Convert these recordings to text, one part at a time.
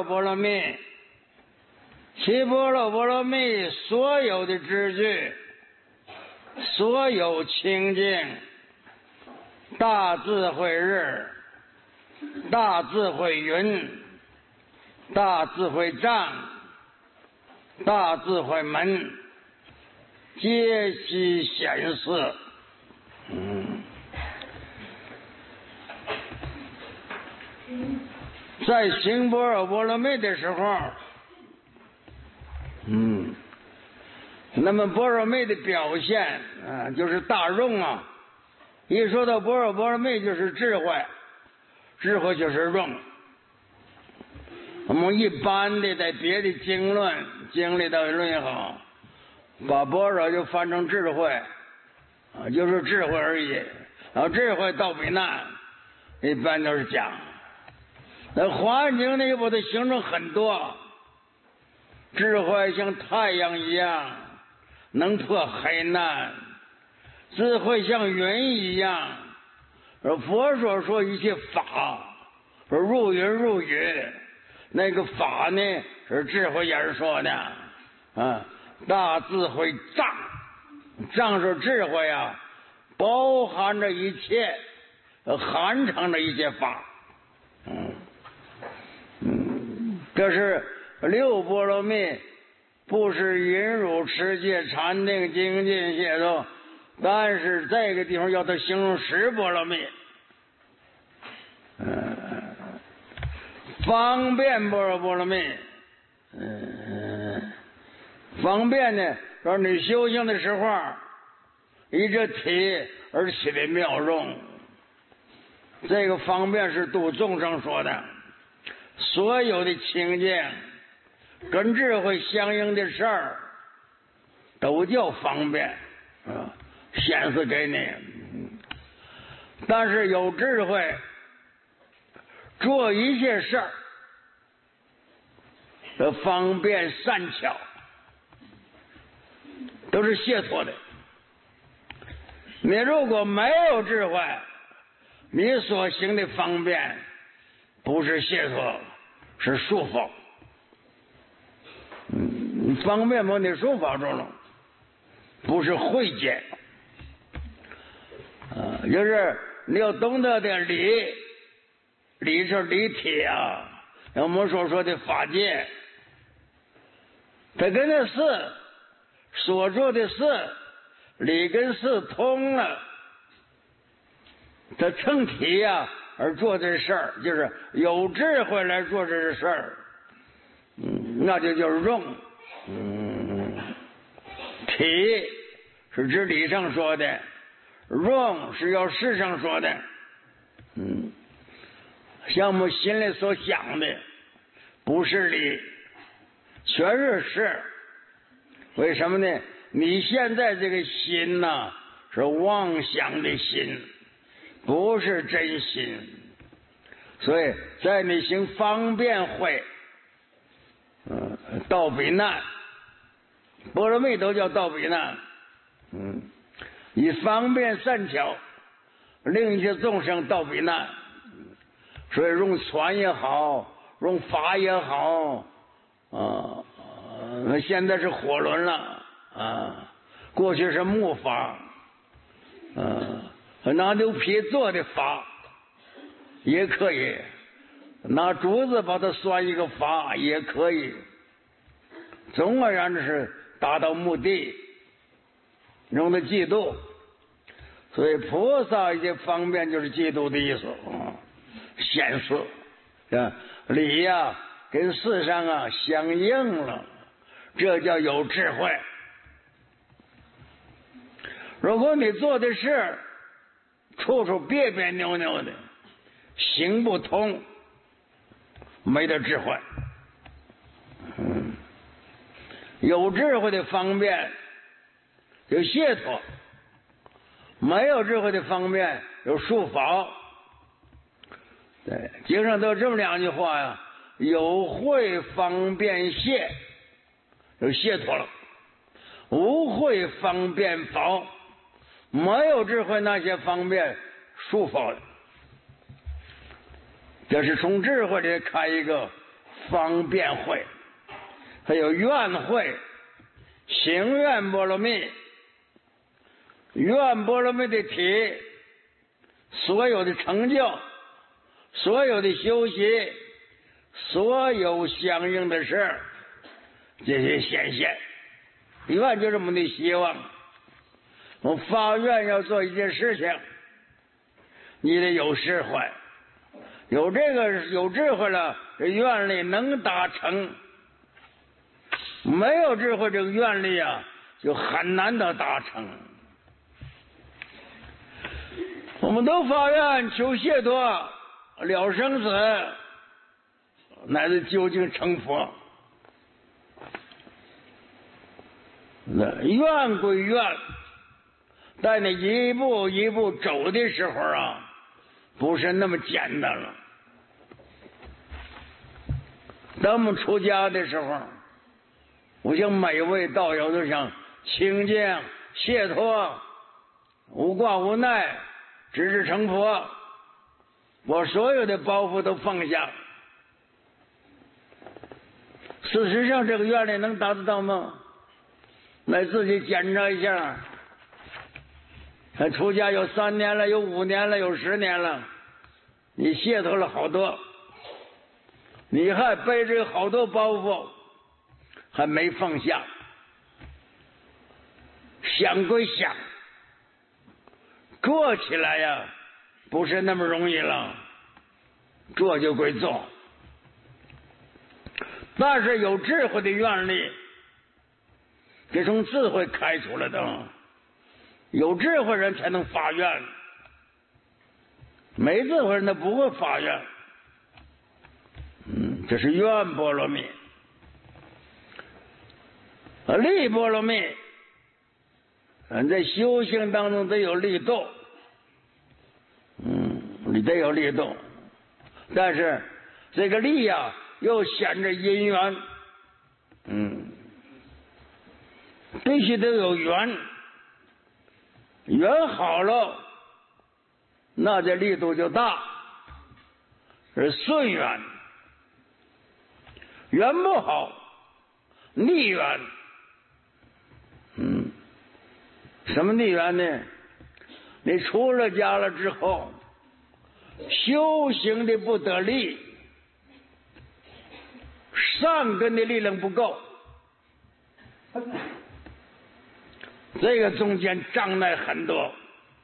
罗波罗蜜，七波罗波罗蜜所有的知觉，所有清净，大智慧日，大智慧云，大智慧藏，大智慧门，皆悉显示。在行般若波罗蜜的时候，那么般若蜜的表现就是大用啊。一说到般若波罗蜜，就是智慧，智慧就是用。我们一般的在别的经里头论也好，把般若就翻成智慧就是智慧而已。然后智慧到彼难，一般都是讲。那华严经呢，又把它形容很多。智慧像太阳一样，能破黑暗；智慧像云一样。佛说一切法，入云入语，那个法呢是智慧人说的大智慧藏，藏是智慧啊，包含着一切，含藏着一切法。这是六波罗蜜，不是引入持戒禅定精进解脱，但是这个地方要它形容十波罗蜜。方便般若波罗蜜，方便呢，让你修行的时候，依着体而起的妙用。这个方便是度众生说的，所有的清净跟智慧相应的事儿，都叫方便显示给你。但是有智慧做一切事儿的方便善巧，都是解脱的。你如果没有智慧，你所行的方便不是解脱，是束缚。方便把你束缚住了，不是慧解。就是你要懂得的理是理体啊，我们说的法界，它跟那事所做的事，理跟事通了，它成体而做这事儿，就是有智慧来做这事儿，那就叫用。体是指理上说的，用是要事上说的。像我们心里所想的不是理，全是事。为什么呢？你现在这个心是妄想的心，不是真心。所以在你行方便慧到彼难，波罗蜜都叫到彼难，以方便善巧令一切众生到彼难。所以用船也好，用法也好现在是火轮了过去是木筏拿牛皮做的筏也可以，拿竹子把它拴一个筏也可以。总而言之是达到目的，用的嫉妒。所以菩萨一些方便就是嫉妒的意思显示理跟事上相应了，这叫有智慧。如果你做的事处处别别扭扭的，行不通，没得智慧。有智慧的方便有解脱，没有智慧的方便有束缚。对，经上都有这么两句话有慧方便解，有解脱了；无慧方便否，没有智慧那些方便束缚了。这是从智慧里开一个方便会，还有愿会，行愿波罗蜜。愿波罗蜜的体，所有的成就，所有的修习，所有相应的事，这些显现，愿就是我们的希望。我发愿要做一件事情，你得有智慧，有智慧了，这愿力能达成。没有智慧，这个愿力啊，就很难的达成。我们都发愿求解脱，了生死，乃至究竟成佛。愿归愿，但你一步一步走的时候啊，不是那么简单了。当我们出家的时候，我向每位道友都想清净解脱，无挂无奈，直至成佛，我所有的包袱都放下。事实上，这个愿力能达得到吗？来自己检查一下。出家有3年了，有5年了，有10年了，你解脱了好多，你还背着好多包袱，还没放下。想归想，做起来呀，不是那么容易了。做就归做，但是有智慧的愿力，这从智慧开出来的。有智慧人才能发愿，没智慧人他不会发愿。这是愿波罗蜜。力波罗蜜，在修行当中得有力度，你得有力度，但是这个力呀，又显着因缘，必须得有缘。缘好了，那这力度就大，是顺缘；缘不好，逆缘。什么逆缘呢？你出了家了之后，修行的不得力，善根的力量不够。这个中间障碍很多，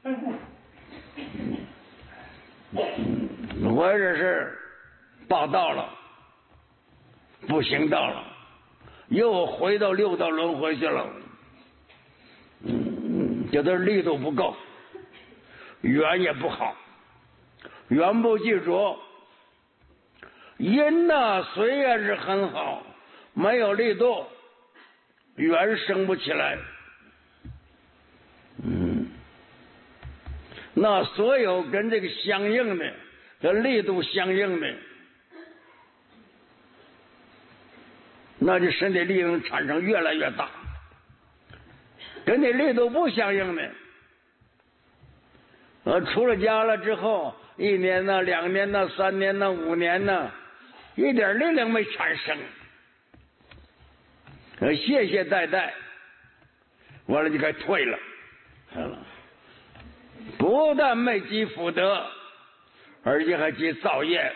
或者是报道了，不行道了，又回到6道轮回去了，觉得力度不够，缘也不好，缘不记住，因呢虽然是很好，没有力度，缘生不起来。那所有跟这个相应的，跟力度相应的，那就身体力量产生越来越大。跟你力度不相应的，出了家了之后，1年呢、2年呢、3年呢、5年呢，一点力量没产生，懈懈怠怠，完了就该退了，不但没积福德，而且还积造业。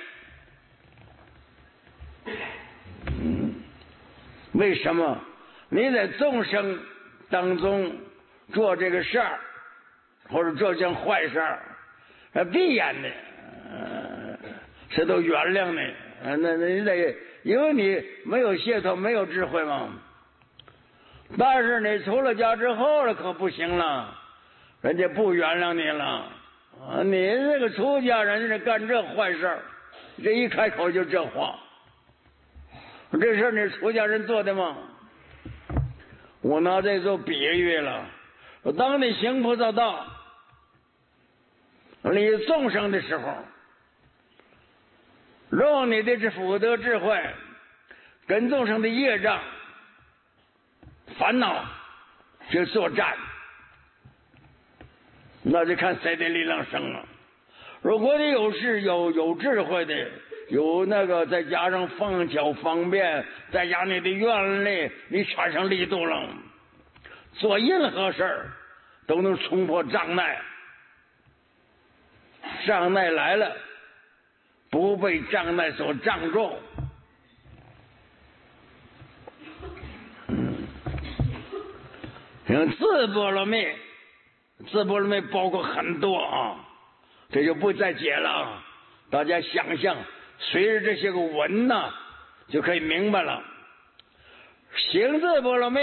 为什么？你在众生当中做这个事儿，或者做件坏事儿，必然的，谁都原谅你。那你得，因为你没有解脱，没有智慧嘛。但是你出了家之后了，可不行了。人家不原谅你了，你这个出家人是干这坏事，这一开口就这话，这事你出家人做的吗？我拿这做比喻了。当你行菩萨道，你众生的时候，用你的这福德智慧跟众生的业障、烦恼去作战，那就看谁的力量胜了。如果你有智慧的， 有那个再加上方巧方便，再加你的愿力，你产生力度了，做任何事儿都能冲破障碍。障碍来了，不被障碍所障住。自波罗蜜，自波罗蜜包括很多啊，这就不再解了啊。大家想象，随着这些个文呢，就可以明白了。行自波罗蜜，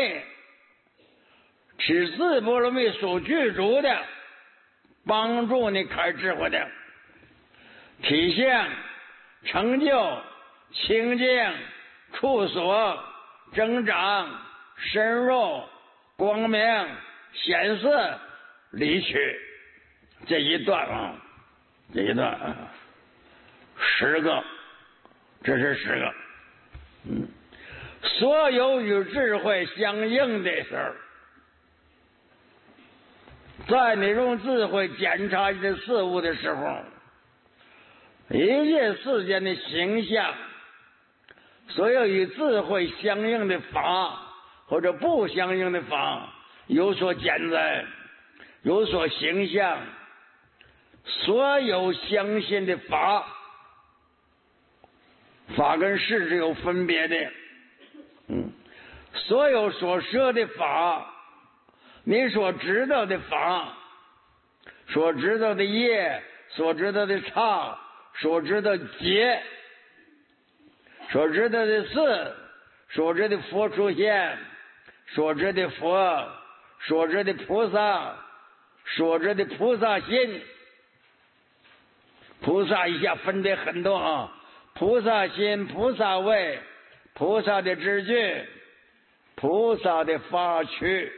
是自波罗蜜所具足的，帮助你开智慧的体现、成就、清净、处所、增长、深入、光明、显示、离去，这一段啊，这一段啊，10个，这是10个。所有与智慧相应的事儿，在你用智慧检查一些事物的时候，一切世间的形象，所有与智慧相应的法或者不相应的法，有所减载，有所形象，所有相信的法跟事是有分别的。所有所说的法，你所知道的法，所知道的业，所知道的差，所知道劫，所知道的事，所知的佛出现，所知的佛，所知的菩萨，所知的菩萨心。菩萨一下分得很多啊，菩萨心、菩萨位、菩萨的知觉、菩萨的法趣。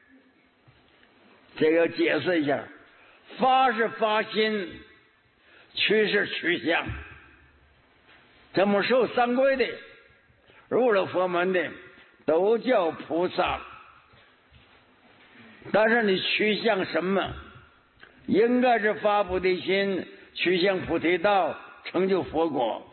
这个解释一下，发是发心，趋是趋向。这么受三归的，入了佛门的，都叫菩萨。但是你趋向什么？应该是发菩提心，趋向菩提道，成就佛果。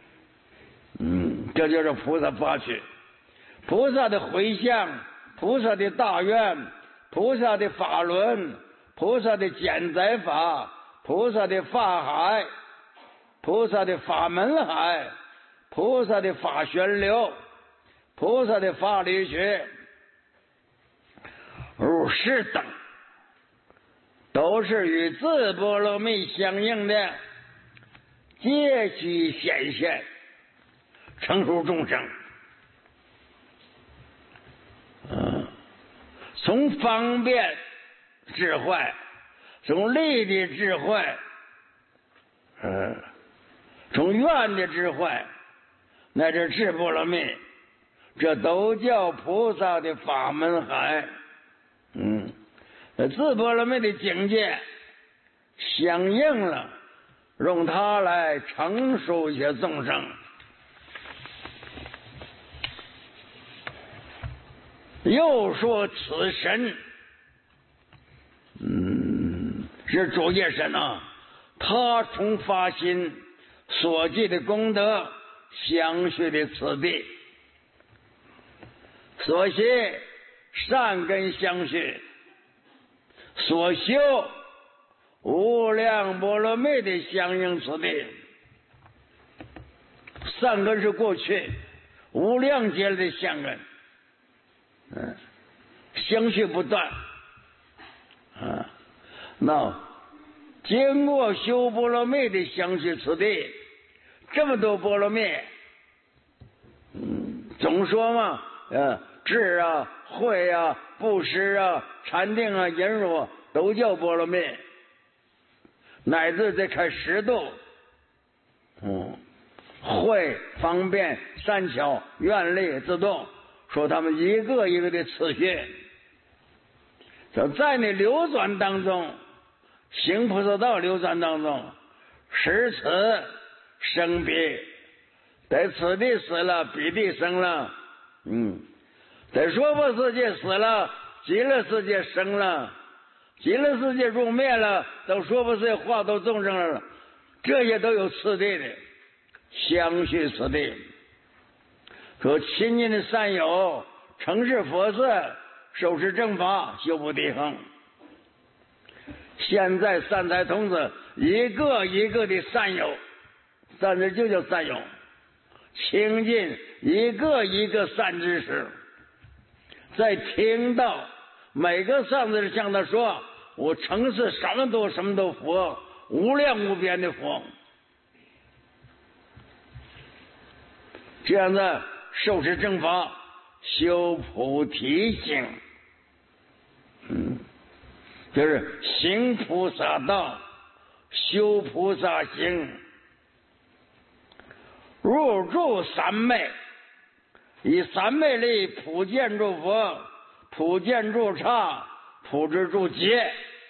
这就是菩萨发趣。菩萨的回向，菩萨的大愿，菩萨的法轮，菩萨的减载法，菩萨的法海，菩萨的法门海，菩萨的法旋流，菩萨的法理学，如是等，都是与自波罗蜜相应的阶级显现，成熟众生。从方便智慧，从利的智慧，从愿的智慧，乃至智波罗蜜，这都叫菩萨的法门海。自波罗蜜的境界相应了，用它来成熟一些众生。又说此神，是主业神啊，他从发心所记的功德，相续的此地，所学善根相续，所修无量波罗蜜的相应此地。善根是过去无量劫的相根，相续不断。那经过修波罗蜜的相续此地，这么多波罗蜜，总说嘛，智啊、慧啊、布施啊、禅定啊、忍辱都叫波罗蜜，乃至再开10度，慧、方便、善巧、愿力、自动，说他们一个一个的次序，在你流转当中，行菩萨道流转当中，使此生彼，在此地死了，彼地生了，在娑婆世界死了，极乐世界生了，极乐世界入灭了，到娑婆世界化度众生了，这些都有次第的。 相续此地。说亲近的善友，承事佛色，受持正法，修补地恒。现在善财童子一个一个的善友，善字就叫善友，亲近一个一个善知识，在听到每个善知识向他说，我承是什么都佛，无量无边的佛，这样的受持正法，修菩提心，就是行菩萨道，修菩萨行，入住三昧，以三昧力普见诸佛，普见诸刹，普知诸劫，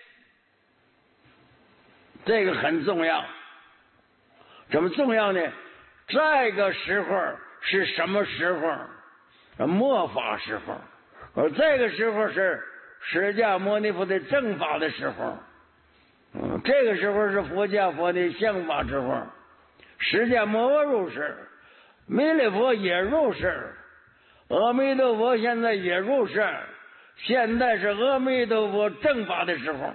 这个很重要。怎么重要呢？这个时候是什么时候？末法时候。而这个时候是释迦牟尼佛的正法的时候。这个时候是佛家佛的相法之后。释迦牟尼入世，弥勒佛也入世，阿弥陀佛现在也入世，现在是阿弥陀佛正法的时候，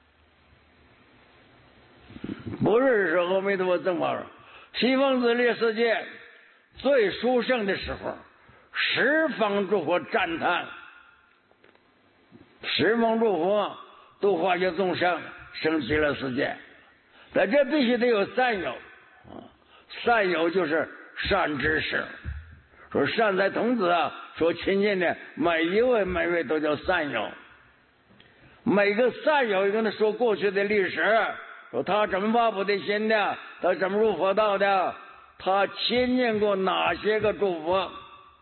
不是说阿弥陀佛正法。西方极乐世界最殊胜的时候，十方诸佛赞叹，十方诸佛度化些众生生极乐世界，但这必须得有善友，善友就是善知识。说善财童子啊，说亲近的每一位都叫善友，每个善友跟他说过去的历史，说他怎么发菩提心的，他怎么入佛道的，他亲近过哪些个诸佛，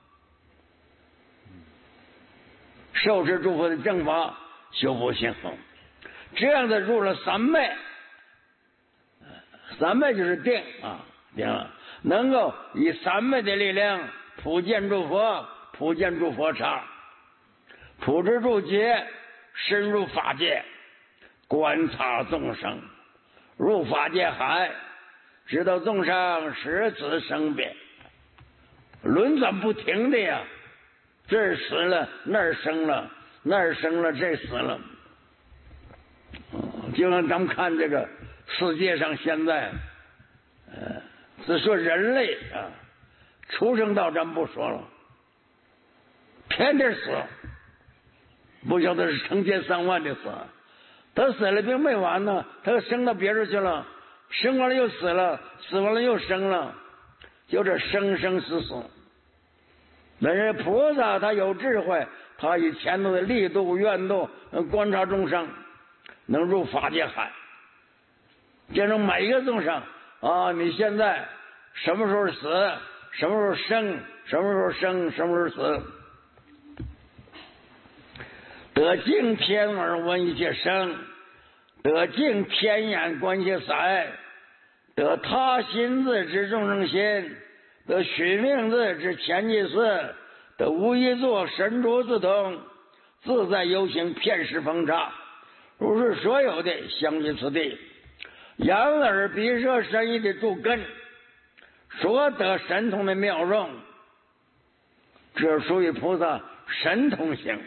受持诸佛的正法，修补行恒，这样的入了三昧。三昧就是定啊，定了，能够以三昧的力量普见诸佛，普见诸佛刹，普知诸劫，深入法界，观察众生，入法界海，知道众生十此生变，轮转不停的呀，这儿死了那儿生了，那儿生了这死了。就像咱们看这个世界上现在只说人类啊，畜生道咱不说了，天天死，不晓得是成千上万的死，他死了并没完呢，他生到别处去了，生完了又死了，死完了又生了，就这生生死死。但是菩萨他有智慧，他以前头的力度愿度观察众生，能入法界海，见证每一个众生啊，你现在什么时候死，什么时候生，什么时候生，什么时候死。得净天耳闻一切声，得净天眼观一切色，得他心自知众生心，得虚名自知前际事，得无一作神足自通，自在游行遍十方刹，如是所有的相续此地，眼耳鼻舌身意的诸根，所得神通的妙用，这属于菩萨神通行。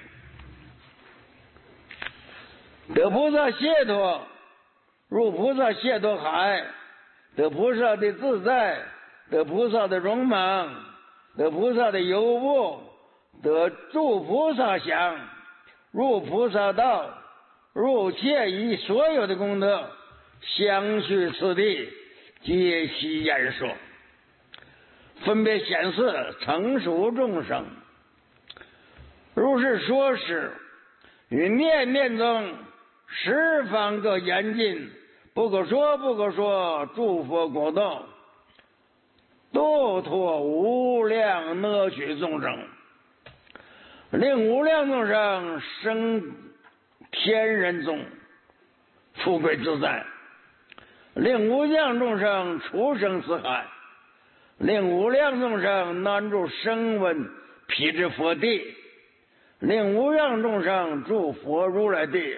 得菩萨解脱，入菩萨解脱海，得菩萨的自在，得菩萨的荣猛，得菩萨的有无，得住菩萨想，入菩萨道，入切以所有的功德，相续此地，皆悉言说，分别显示成熟众生。如是说时，于念念中十方各严禁，不可说不可说，诸佛果道，度脱无量乐趣众生，令无量众生生天人中，富贵自在，令无量众生出生死海，令无量众生难住声闻辟支佛地，令无量众生住佛如来地。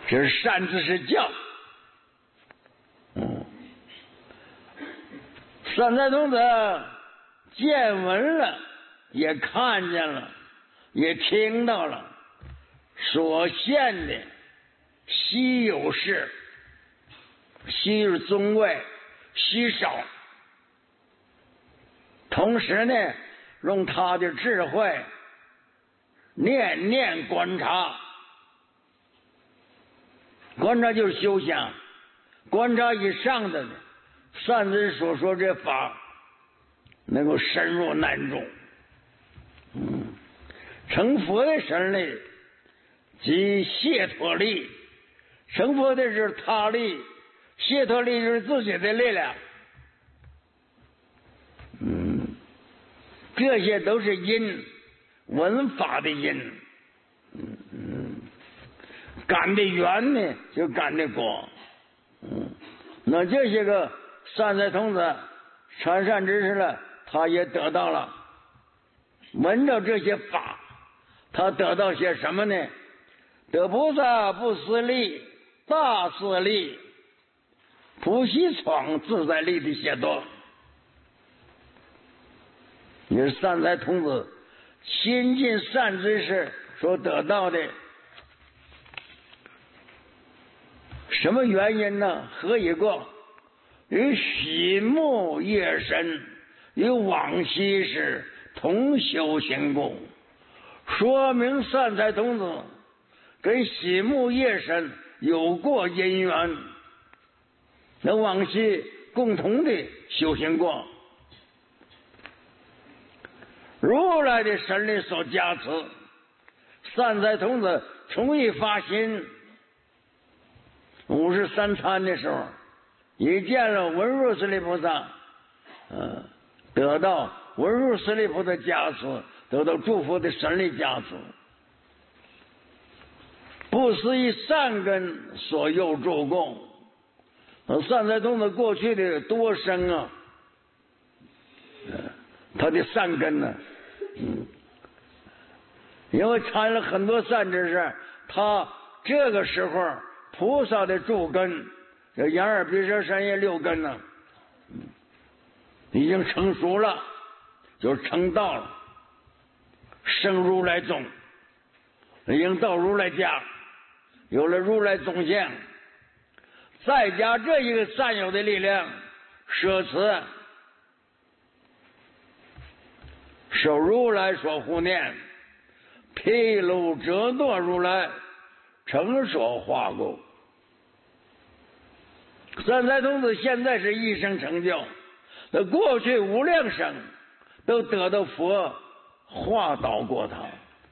这是善知识教。善财童子见闻了，也看见了，也听到了，所现的稀有事，稀是尊贵，稀少。同时呢，用他的智慧念念观察，观察就是修想，观察以上的善知识所说这法能够深入难中。成佛的神力即解脱力，成佛的是他力，解脱力就是自己的力量。这些都是因，闻法的因。感的缘呢，就感的果。那这些个善财童子传善知识了，他也得到了，闻着这些法，他得到些什么呢？得菩萨不思力，大自力，普西闯自在力的解脱。你是善财童子亲近善知识所得到的，什么原因呢？何以故？与喜慕业身，与往昔时同修行故。说明善财童子跟喜慕业身有过因缘，那往昔共同的修行过。如来的神力所加持，善财童子从一发心53参的时候，也见了文殊师利菩萨，得到文殊师利菩萨加持，得到诸佛的神力加持，不思以善根所诱助供。善财童子过去的多生啊，他的善根呢，因为参了很多善知识，他这个时候菩萨的助根，这眼耳鼻舌身业6根呢，已经成熟了，就是成道了，升如来宗，已经到如来家，有了如来宗相，再加这一个善友的力量，舍此受如来所护念，披露折堕如来，成所化故。善财童子现在是一生成就，那过去无量生都得到佛化导过他。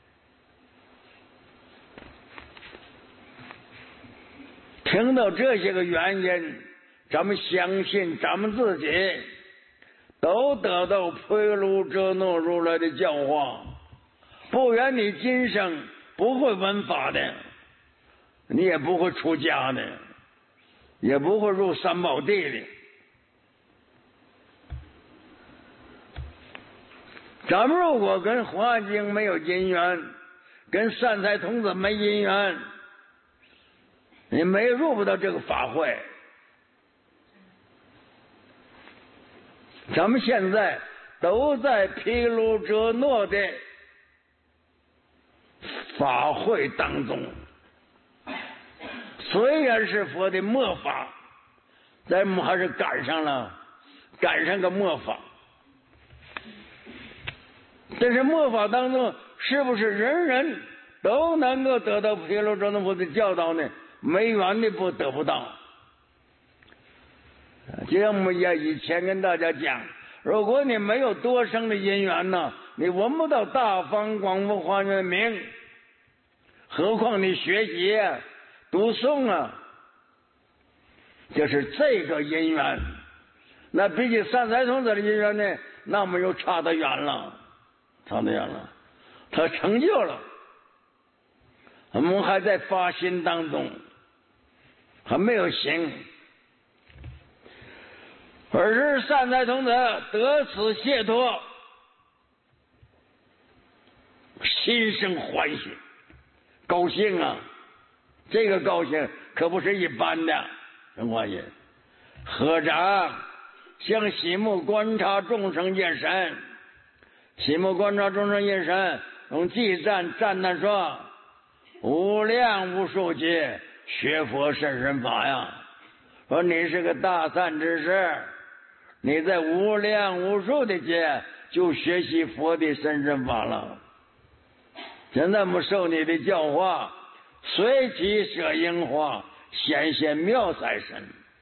听到这些个原因，咱们相信咱们自己都得到披露折堕如来的教化，不然你今生不会闻法的，你也不会出家的，也不会入三宝地的。咱们如果跟华经没有因缘，跟善财童子没因缘，你入不到这个法会。咱们现在都在披露折堕的法会当中，虽然是佛的末法，咱们还是赶上个末法。但是末法当中，是不是人人都能够得到披露折堕佛的教导呢？没缘的得不到。就像我们以前跟大家讲，如果你没有多生的因缘呢，你闻不到大方广佛华严的名，何况你学习读诵啊，就是这个因缘。那比起善财童子的因缘呢，那么又差得远了，他成就了，我们还在发心当中，还没有行。而是善财童子得此解脱，心生欢喜，高兴啊！ 这个高兴可不是一般的。陈化也合掌向西目观察众生业神，西目观察众生业神用偈赞赞叹说：无量无数劫学佛甚深法呀！说你是个大善之士，你在无量无数的劫就学习佛的甚深法了。现在我们受你的教化，随即摄樱花，显现妙赛身。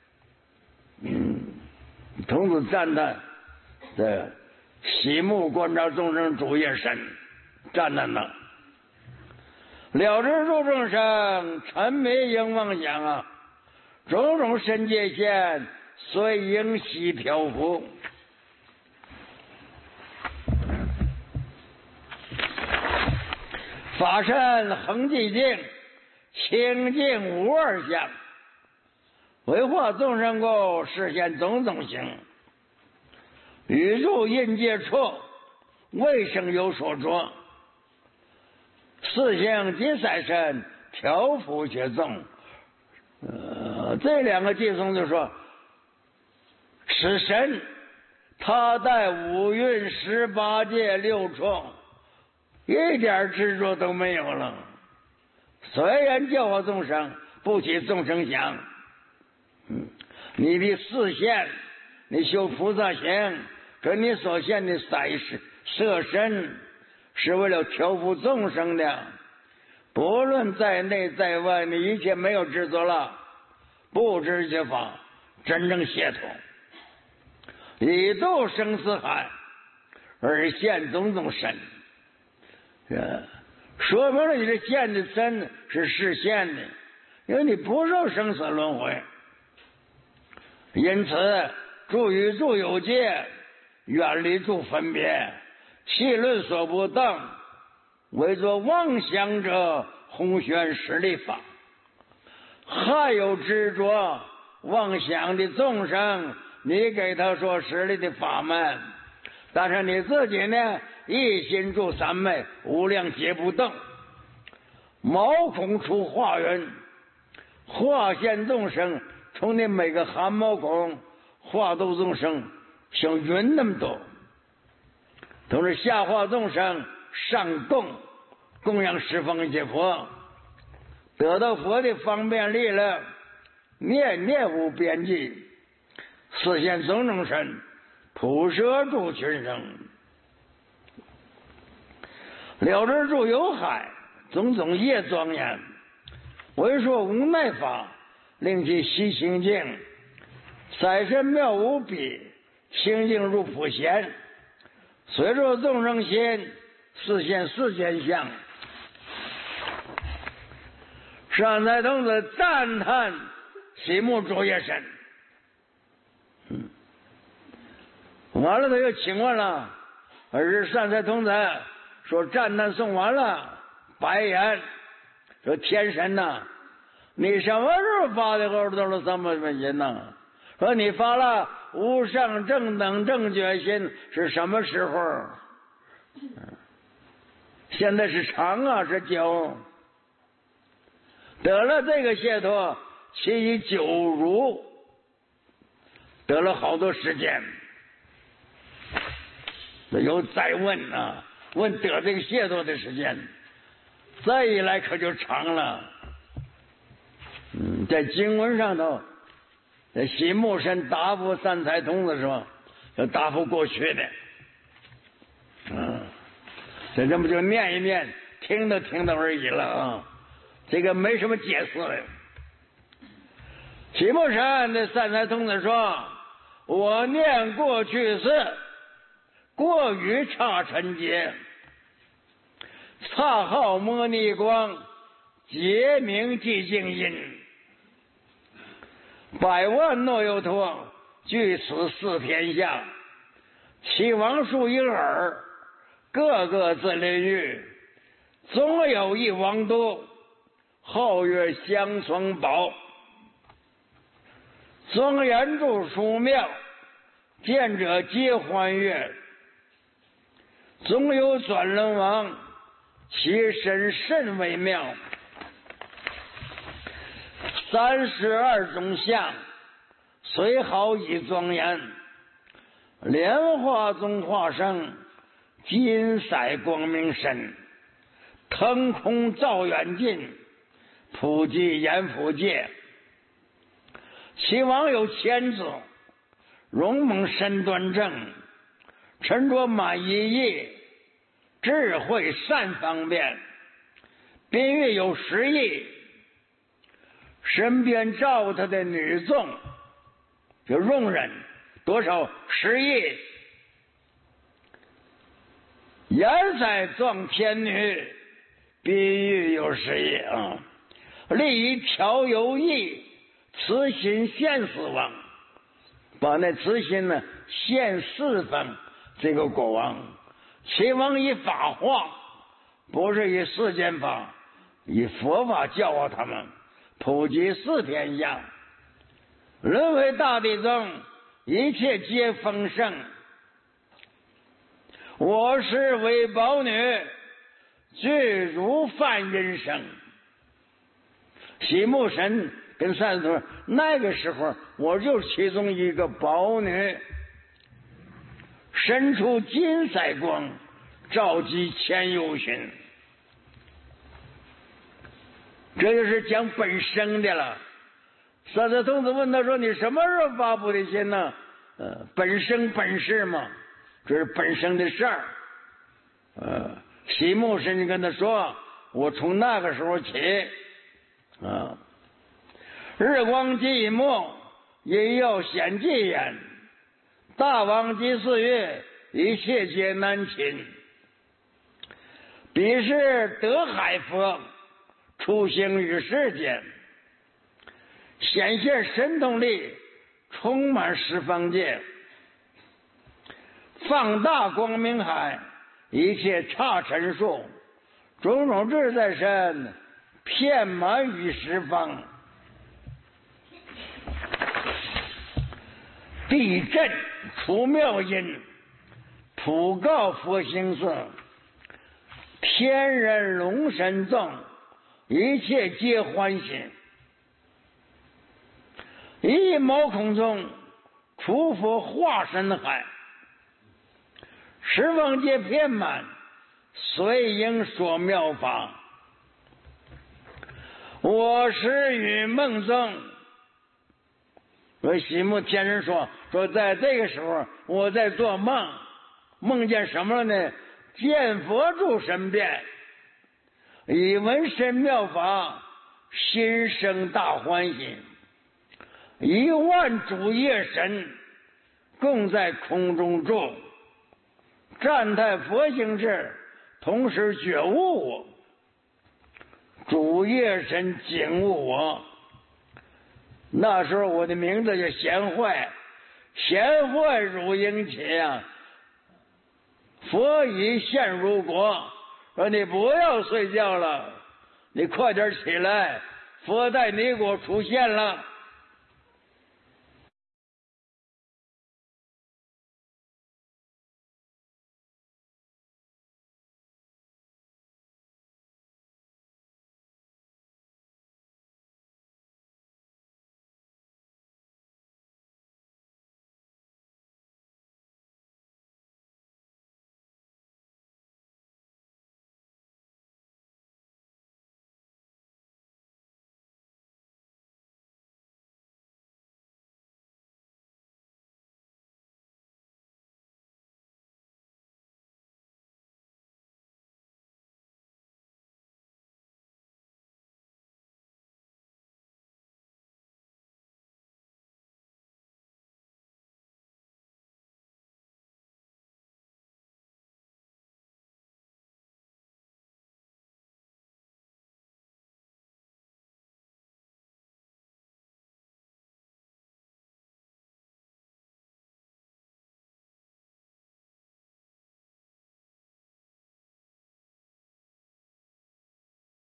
童子赞叹的西目观察众生主业神，赞叹了。了知诸众生沉迷应妄想啊，种种身界现，随影息漂浮。法身恒寂静，清净无二相，为化众生故，实现种种行。宇宙印界处，未生有所着。四行即赛身，调伏却纵。这两个偈颂就说，是神他在五蕴18界6处一点执着都没有了。虽然教化众生，不起众生想。你的四现，你修菩萨行，跟你所现的色身，是为了调伏众生的。不论在内在外，你一切没有执着了，不知觉法，真正解脱，以度生死海，而现种种身。说明了你这现的身是实现的，因为你不受生死轮回。因此住与住有界，远离住分别，气论所不当，为作妄想者，弘宣实力法。还有执着妄想的众生，你给他说实力的法门，但是你自己呢，一心住三昧，无量劫不动，毛孔出化缘，化现众生，从你每个汗毛孔化度众生，像云那么多。同时下化众生，上供养十方一切佛，得到佛的方便力量，念无边际，实现种种身，普摄诸群生。了知诸有海，种种业庄严，为说无奈法，令其悉清净，赛身妙无比，清净如普贤，随着众生心，实现世间相。善财童子赞叹西目主业神。完了他又请问了，而善财童子说赞叹诵完了，白言说天神呐，你什么时候发的耳朵了这么多心呢？说你发了无上正等正觉心是什么时候？现在是长啊，是久。得了这个解脱，其以久如，得了好多时间。有再问啊，问得这个解脱的时间，再一来可就长了。在经文上头，在西目神答复善财童子说，要答复过去的。这不就念一念，听都听到而已了啊。这个没什么解释的。西目神的善财童子说，我念过去世，过于刹尘劫，刹号摩尼光，劫名寂静音，百万诺由陀，据此四天下，其王数婴儿，各个自领域，总有一王都，号曰香存宝，庄严住殊妙，见者皆欢悦。总有转轮王，其身甚微妙。 32种相，虽好亦庄严。莲花中化生，金色光明身，腾空照远近，普济阎浮界。其王有千子，容猛身端正，沉着满一意，智慧善方便，宾月有10亿，身边照他的女众就佣人多少10亿，颜色状天女，宾月有10亿啊！立以调游意，慈心献死亡，把那慈心呢献侍奉这个国王。其王以法化，不是以世间法，以佛法教化他们，普及4天下。轮回大地中，一切皆丰盛。我是为宝女，具如梵人生。喜木神跟善徒那个时候，我就是其中一个宝女，身出金色光，照击千由旬。这就是讲本生的了。三德童子问他说：“你什么时候发菩提心呢？”本生本事嘛，这是本生的事儿。喜木神就跟他说：“我从那个时候起。”日光既没，因要显寂焉。大王及4月，一切皆难侵。彼是德海佛，出行于世间，显现神通力，充满十方界，放大光明海，一切刹尘数，种种自在身，遍满于十方。地震除妙音，普告佛行色，天人龙神众，一切皆欢喜。一毛孔中，除佛化身海，十方界遍满，随应说妙法。我是于梦中，喜木天人说在这个时候我在做梦，梦见什么了呢？见佛住身边，以闻神妙法，心生大欢喜。1万主业神共在空中住，赞叹佛行智，同时觉悟我。主业神警悟我。那时候我的名字叫贤惠，贤惠汝应起啊！佛已现如国，说你不要睡觉了，你快点起来，佛在你国出现了。